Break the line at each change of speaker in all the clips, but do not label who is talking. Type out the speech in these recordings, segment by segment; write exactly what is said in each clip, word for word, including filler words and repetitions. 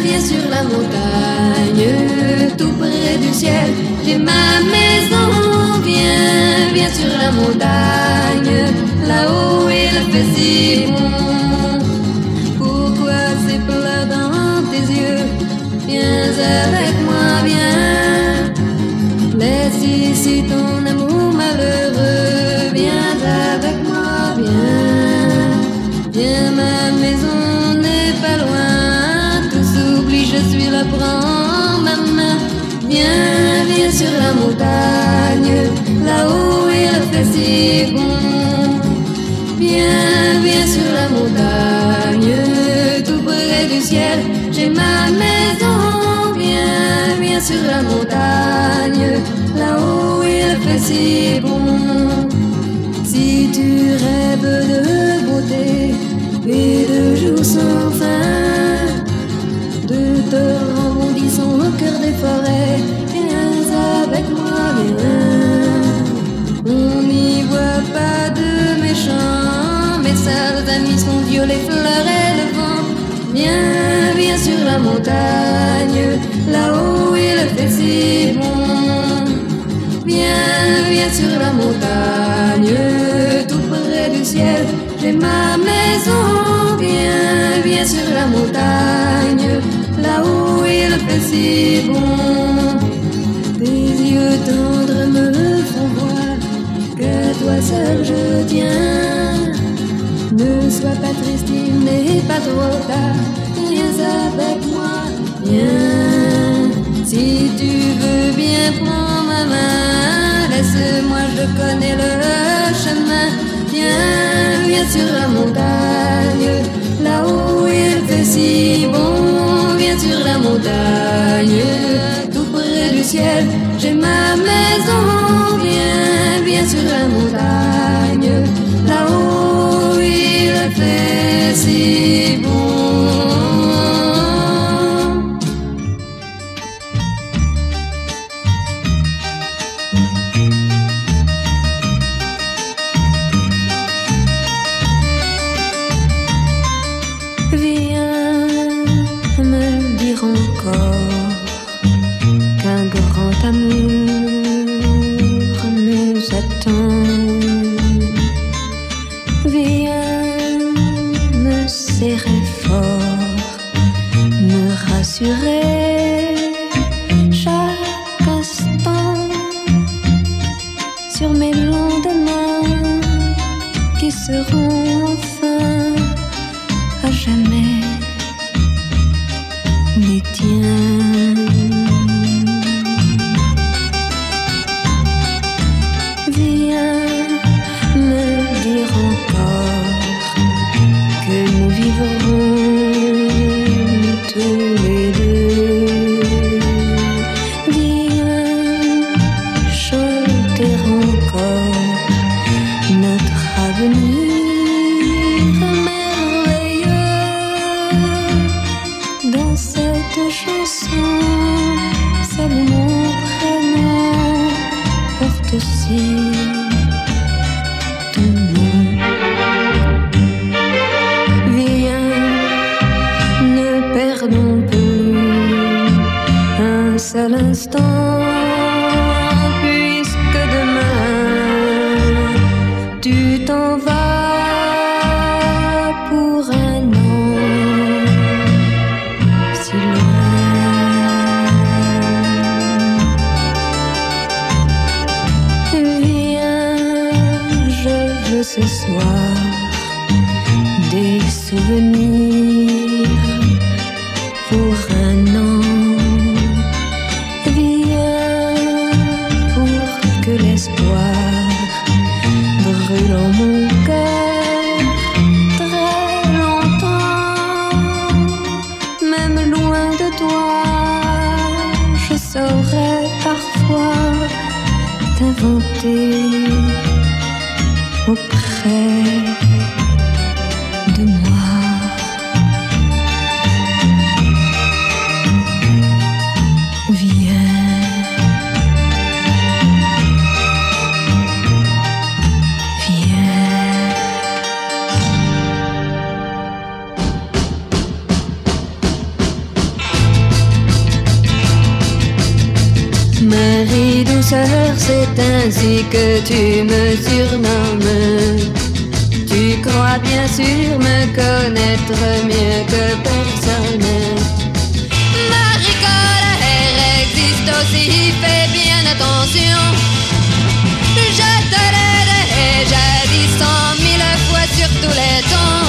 viens sur la montagne, tout près du ciel. J'ai ma maison, viens, viens sur la montagne, là-haut il fait si bon. Pourquoi c'est plat dans tes yeux? Viens avec moi, viens. Laisse ici ton amour malheureux, viens avec moi, viens. Viens, ma maison n'est pas loin, tout s'oublie, je suis là, prends ma main. Viens, viens sur la montagne, là-haut il fait si bon. Viens, viens sur la montagne, tout près du ciel. J'ai ma maison, viens, viens sur la montagne, là-haut il fait si bon. Si tu rêves de beauté et de jours sans fin, de torrents bondissant au cœur des forêts, viens avec moi, viens. On n'y voit pas de méchants, mes sales amis sont Dieu, les fleurs et le vent. Viens, viens sur la montagne, là-haut il fait si bon. Viens, viens sur la montagne, tout près du ciel. J'ai ma maison, viens, viens sur la montagne, là-haut il fait si bon. Tes yeux tendres me font voir que toi seul je tiens. Ne sois pas triste, il n'est pas trop tard. Viens avec moi, viens. Si tu veux bien, prends ma main. Laisse-moi, je connais le chemin. Viens, viens sur la montagne, là-haut il fait si bon. Viens sur la montagne, tout près du ciel. J'ai ma maison, viens, viens sur la montagne, là-haut il fait si bon.
Chaque instant sur mes lendemains qui seront enfin à jamais les tiens. Viens me dire encore que nous vivrons tous les deux. Viens chanter encore notre avenir merveilleux. Dans cette chanson, seul mon prénom porte aussi ton nom. Viens, ne perdons plus un seul instant, puisque demain tu t'en vas pour un an si loin. Viens, je veux ce soir des souvenirs pour un an. Viens pour que l'espoir brûle en mon cœur très longtemps. Même loin de toi, je saurais parfois t'inventer auprès de moi. Viens.
douceur, c'est ainsi que tu me surnommes. Tu crois bien sûr me connaître mieux que personne. Marie Colère existe aussi, fais bien attention. Je te l'ai déjà dit cent mille fois sur tous les tons.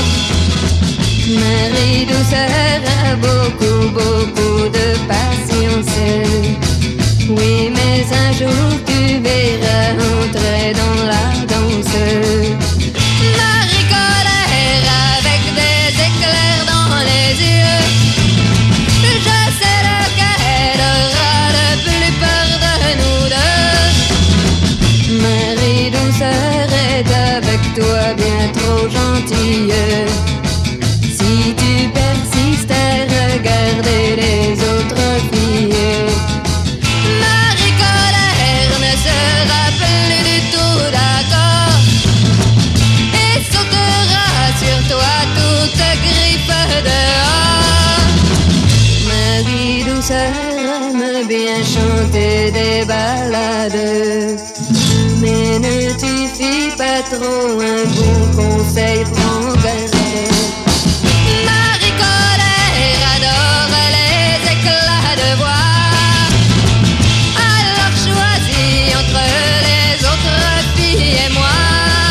Marie Douceur a beaucoup, beaucoup de patience. Oui, mais un jour tu verras entrer dans la danse. Marie Colère avec des éclairs dans les yeux. Je sais lequel aura le plus peur de nous deux. Marie Douceur est avec toi bien trop gentille. Si tu persistes à regarder les autres filles, Marie Colère ne sera plus du tout d'accord et sautera sur toi toute griffe dehors. Marie Douceur aime bien chanter des ballades, mais ne t'y fie pas trop, un bon conseil, prends garde. Marie Colère adore les éclats de voix, alors choisis entre les autres filles et moi.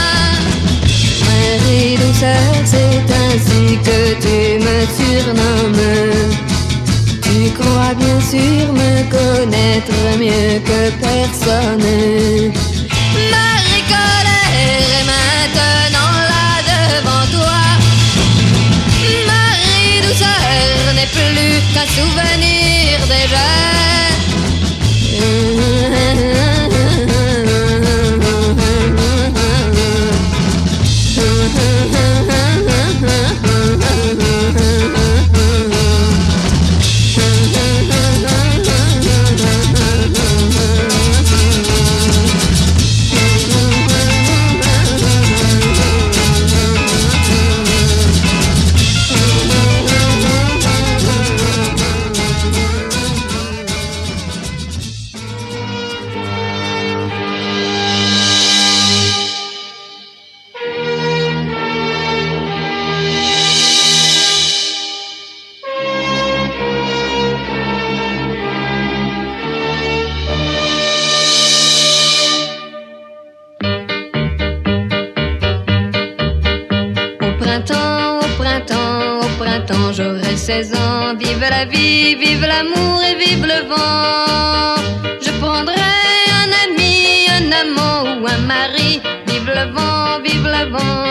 Marie Douceur, c'est ainsi que tu me surnommes. Tu crois bien sûr me connaître mieux que personne. Marie Colère est maintenant là devant toi. Marie Douceur n'est plus qu'un souvenir déjà. J'aurai seize ans, vive la vie, vive l'amour et vive le vent. Je prendrai un ami, un amant ou un mari. Vive le vent, vive le vent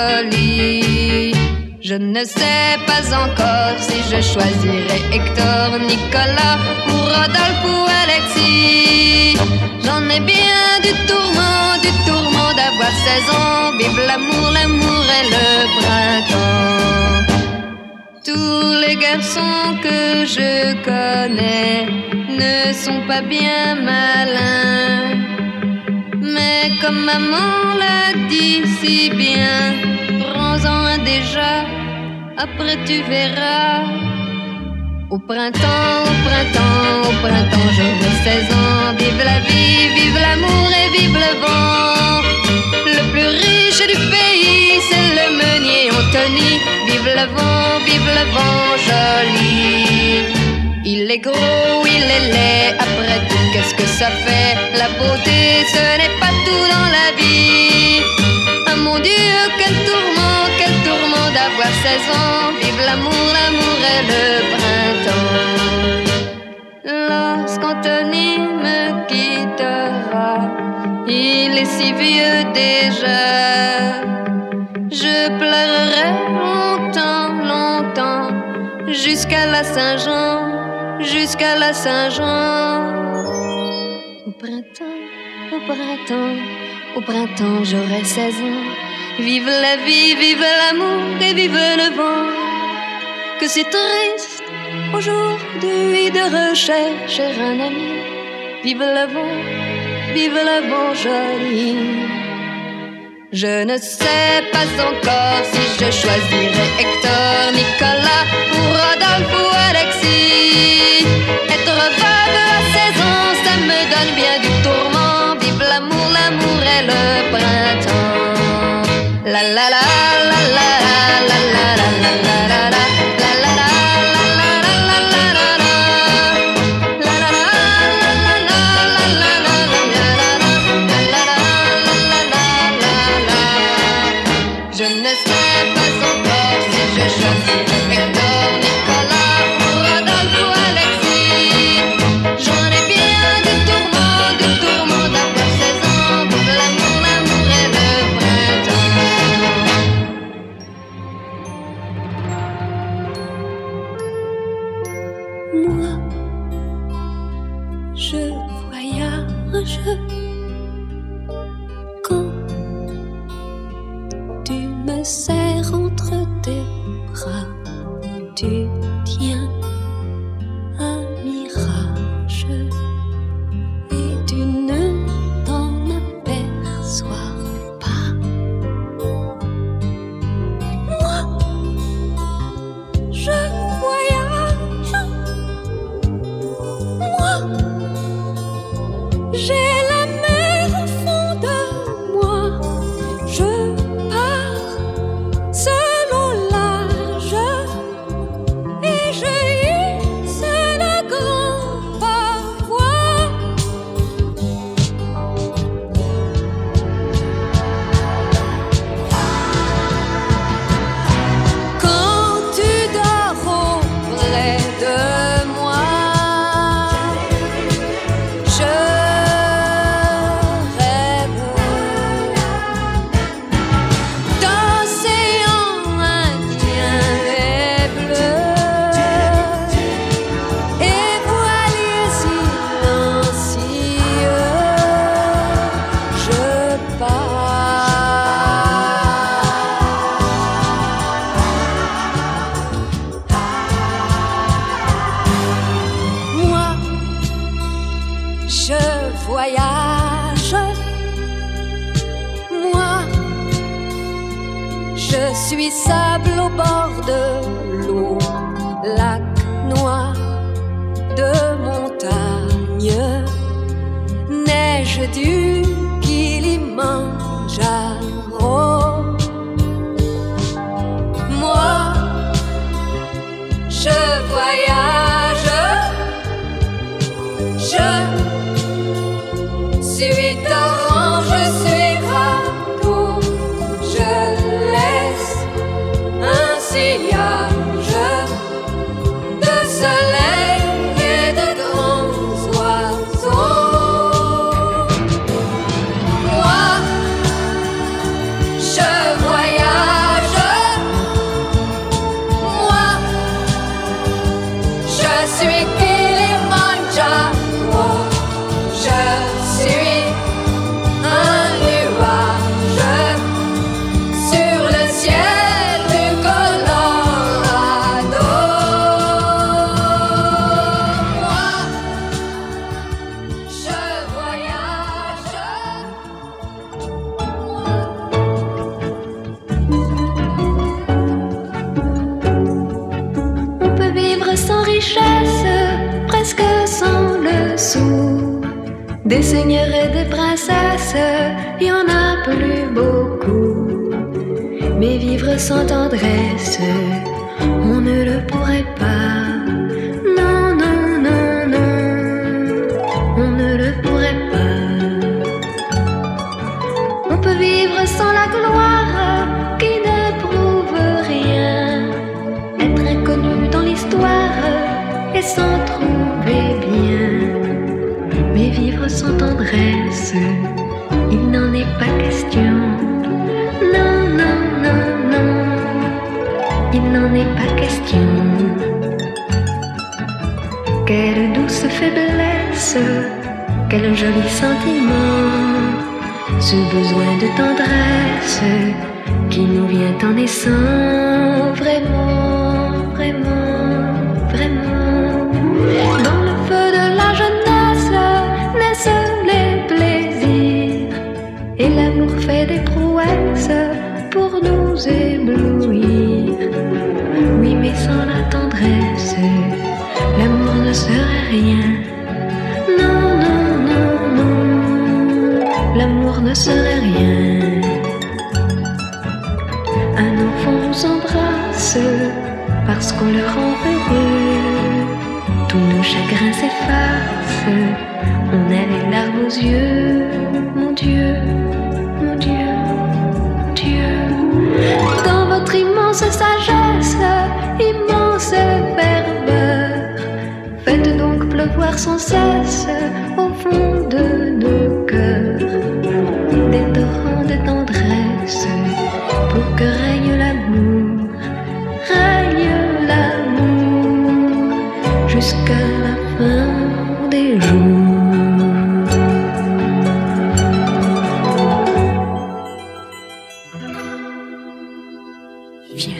joli. Je ne sais pas encore si je choisirai Hector, Nicolas ou Rodolphe ou Alexis. J'en ai bien du tourment, du tourment d'avoir seize ans. Vive l'amour, l'amour et le printemps. Tous les garçons que je connais ne sont pas bien malins, mais comme maman l'a dit si bien, prends-en un déjà, après tu verras. Au printemps, au printemps, au printemps, j'aurai seize ans. Vive la vie, vive l'amour et vive le vent. Le plus riche du pays, c'est le meunier Anthony. Vive le vent, vive le vent joli. Il est gros, il est laid, après tout qu'est-ce que ça fait? La beauté, ce n'est pas tout dans la vie. Ah mon Dieu, quel tourment, quel tourment d'avoir seize ans. Vive l'amour, l'amour et le printemps. Lorsqu'Anthony me quittera, il est si vieux déjà, je pleurerai longtemps, longtemps, jusqu'à la Saint-Jean, jusqu'à la Saint-Jean. Au printemps, au printemps, au printemps, j'aurai seize ans. Vive la vie, vive l'amour et vive le vent. Que c'est triste aujourd'hui de rechercher un ami. Vive le vent, vive le vent joli. Je ne sais pas encore si je choisirai Hector, Nicolas ou Rodolphe ou Alexis. Être veuve à seize ans, ça me donne bien du tourment. sais pas encore si je choisis Hector, Nicolas ou Rodolphe ou Alexis. J'en ai bien du tourment, du tourment d'avoir seize ans. Pour l'amour, l'amour et le printemps.
Moi, je voyage quand tu me serres entre tes bras. Tu tiens un mirage et tu ne t'en aperçois pas. Moi, je voyage. Moi, j'ai la mer au fond de moi. Je pars selon l'âge et je hisse le grand pavois. Quand tu dors auprès de moi, je rêve d'océan Indien et bleu et voilier silencieux. Je Moi, je voyage. Moi, je suis sable au bord de l'eau, lac noir de montagne, neige du Kilimandjaro. Moi, je voyage. Je suis torrent, je suis radeau. Je laisse un sillage de soleil et de grands oiseaux. Moi, je voyage. Moi, je suis Kilimandjaro. Je suis un nuage sur le ciel du Colorado. Moi, je voyage. On peut vivre sans richesse, presque sans le sou. Des seigneurs et des princesses, y en a plus beaucoup. Mais vivre sans tendresse, on ne le pourrait pas. Non, non, non, non, on ne le pourrait pas. On peut vivre sans la gloire qui ne prouve rien, être inconnu dans l'histoire et s'en trouver bien. Mais vivre sans tendresse, il n'en est pas question. Non, non, non, non, il n'en est pas question. Quelle douce faiblesse, quel joli sentiment, ce besoin de tendresse qui nous vient en naissant. Vraiment, vraiment, vraiment. Dans le feu de la jeunesse naissent les plaisirs et l'amour fait des prouesses pour nous éblouir. Oui, mais sans la tendresse, l'amour ne serait rien. Non, non, non, non, l'amour ne serait rien. Un enfant nous embrasse parce qu'on le rend heureux. Tous nos chagrins s'effacent, on a les larmes aux yeux. Mon Dieu, mon Dieu, Dieu. Dans votre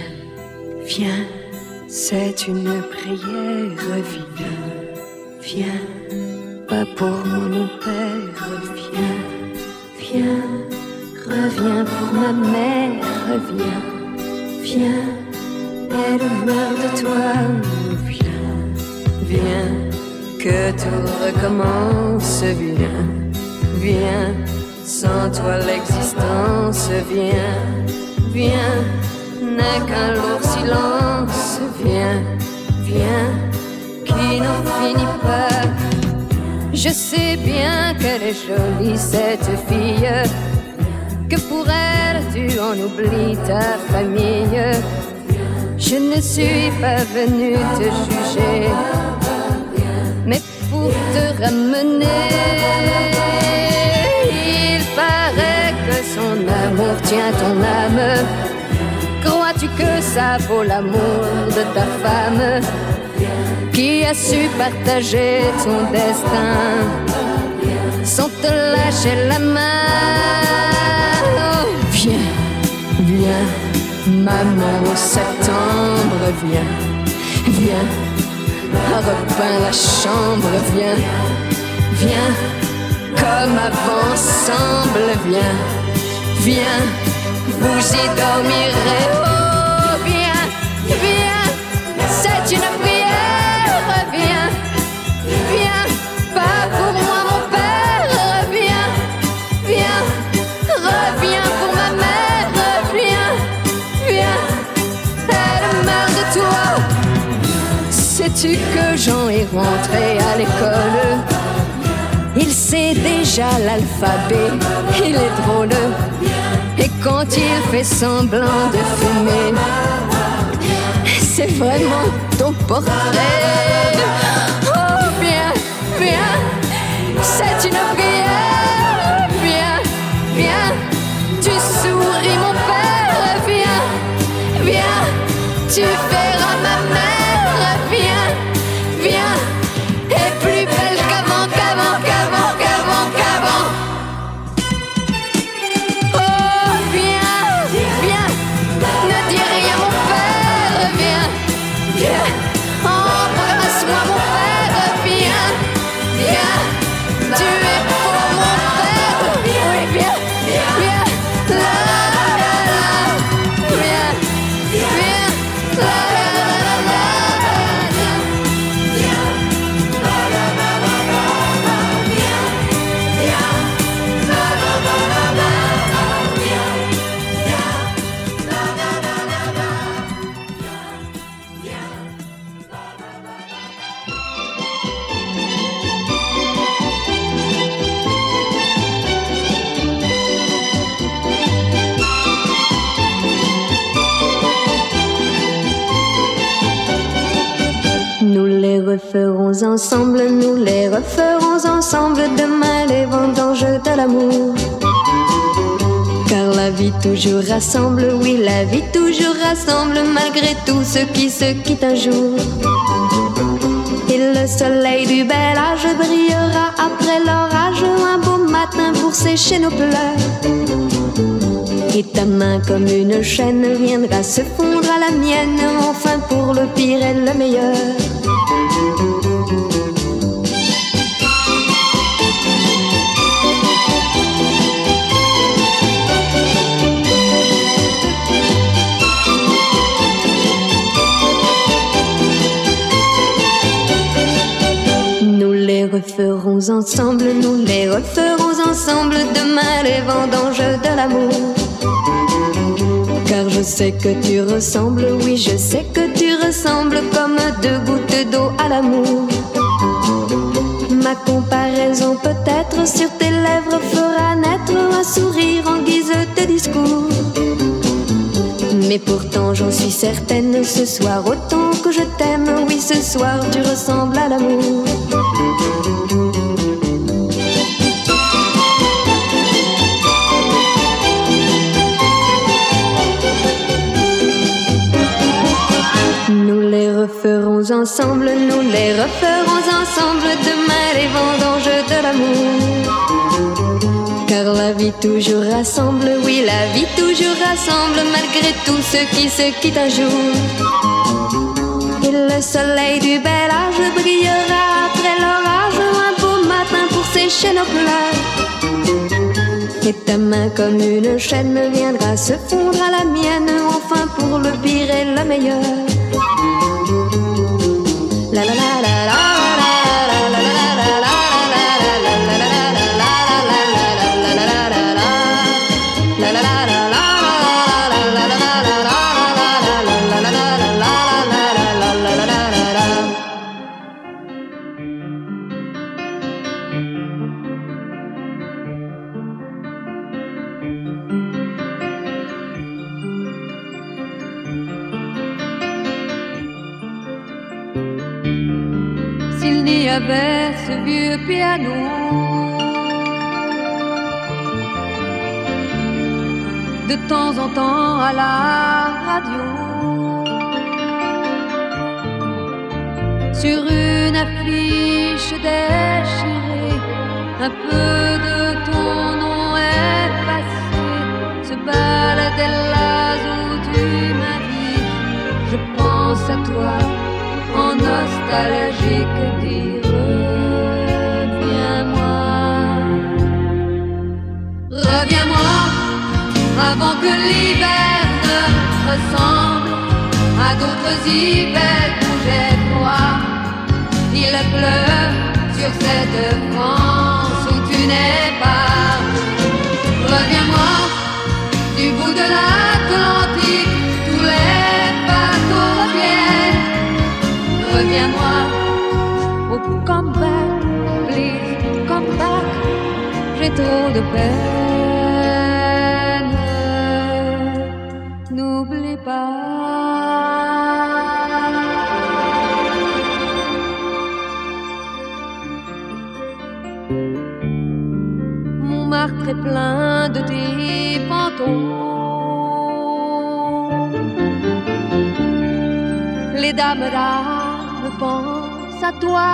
Viens, viens, c'est une prière, viens, viens, pas pour mon père, viens, viens, reviens pour ma mère, viens, viens, elle meurt de toi, viens, viens, que tout recommence, viens, viens, sans toi l'existence, viens, viens, n'est qu'un lourd silence, viens, viens, qui n'en finit pas. Je sais bien qu'elle est jolie cette fille, que pour elle tu en oublies ta famille. Je ne suis pas venue te juger, mais pour te ramener. Il paraît que son amour tient ton âme. Crois-tu que ça vaut l'amour de ta femme, qui a su partager ton destin sans te lâcher la main? Oh, viens, viens, maman au septembre, viens, viens, repeins la chambre, viens, viens, comme avant ensemble, viens, viens, vous y dormirez. Oh, viens, viens, c'est une prière, viens, viens, pas pour moi mon père, viens, viens, reviens pour ma mère, viens, viens, elle meurt de toi. Sais-tu que Jean est rentré à l'école? Il sait déjà l'alphabet, il est drôle. Et quand il fait semblant de fumer, c'est vraiment ton portrait. Oh, viens, viens, c'est une prière. Viens, viens, tu souris mon père. Viens, viens, tu verras ma mère. Viens, viens, et plus belle qu'avant, qu'avant, qu'avant, qu'avant, qu'avant. Oh, viens, viens, ne dis rien mon père. Viens, viens, embrasse-moi mon père. Viens, viens, tu es pour mon père. Oui, viens, viens, la la la, viens, viens, la la la la, viens, la la la la, viens, viens, la la la la, viens, viens, la la la la, viens, nous les referons ensemble, nous les referons ensemble demain les vendanges de l'amour. Car la vie toujours rassemble, oui la vie toujours rassemble malgré tout ce qui se quitte un jour. Et le soleil du bel âge brillera après l'orage un beau matin pour sécher nos pleurs. Et ta main comme une chaîne viendra se fondre à la mienne, enfin pour le pire et le meilleur. Nous les referons ensemble, nous les referons ensemble demain les vendanges de l'amour. Car je sais que tu ressembles, oui je sais que tu ressembles comme deux gouttes d'eau à l'amour. Ma comparaison peut-être sur tes lèvres fera naître un sourire en guise de discours. Mais pourtant j'en suis certaine, ce soir autant que je t'aime, oui ce soir tu ressembles à l'amour. Nous les referons ensemble, nous les referons ensemble demain les vendanges de l'amour. Car la vie toujours rassemble, oui, la vie toujours rassemble, malgré tout ce qui se quitte un jour. Et le soleil du bel âge brillera après l'orage, un beau matin pour sécher nos pleurs. Et ta main comme une chaîne me viendra se fondre à la mienne, enfin pour le pire et le meilleur. La la la la la la la la la la la. S'il n'y avait ce vieux piano, de temps en temps à la radio, sur une affiche déchirée, un peu de ton nom effacé, se baladait là où tu m'invites. Je pense à toi en nostalgique, dis reviens-moi, reviens-moi, avant que l'hiver ne ressemble à d'autres hivers où j'ai froid. Il pleut sur cette France où tu n'es pas. Reviens-moi, du bout de l'Atlantique, tous les bateaux reviennent. Reviens-moi, oh come back, please come back, j'ai trop de peine. N'oublie pas. Montmartre est plein de tes fantômes. Les dames d'âme pensent à toi.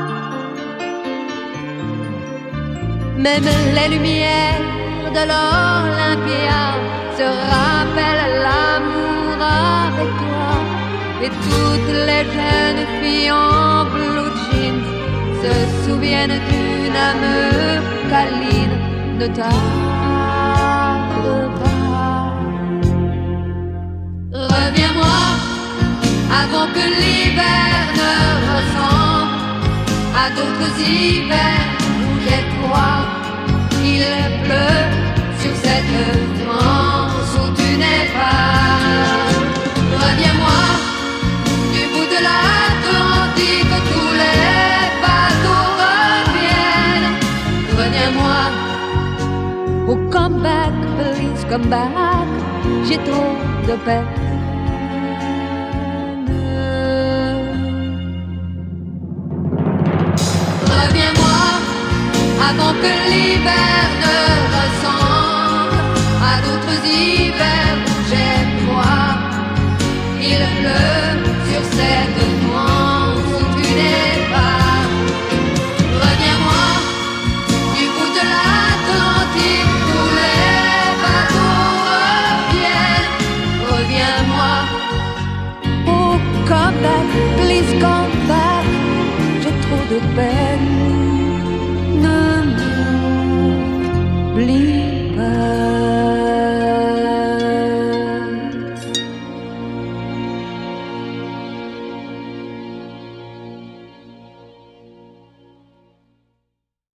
Même les lumières de l'Olympia se rappellent l'amour avec toi. Et toutes les jeunes filles en blue jeans se souviennent d'une âme câline. Ne tarde pas. Reviens-moi avant que l'hiver ne ressemble à d'autres hivers où j'ai froid. Il pleut sur cette France où tu n'es pas. Reviens-moi du bout de l'Atlantique, tous les bateaux reviennent. Reviens-moi, oh come back, please come back, j'ai trop de peine. Reviens-moi avant que l'hiver ne ressemble à d'autres hivers où j'ai froid. Il pleut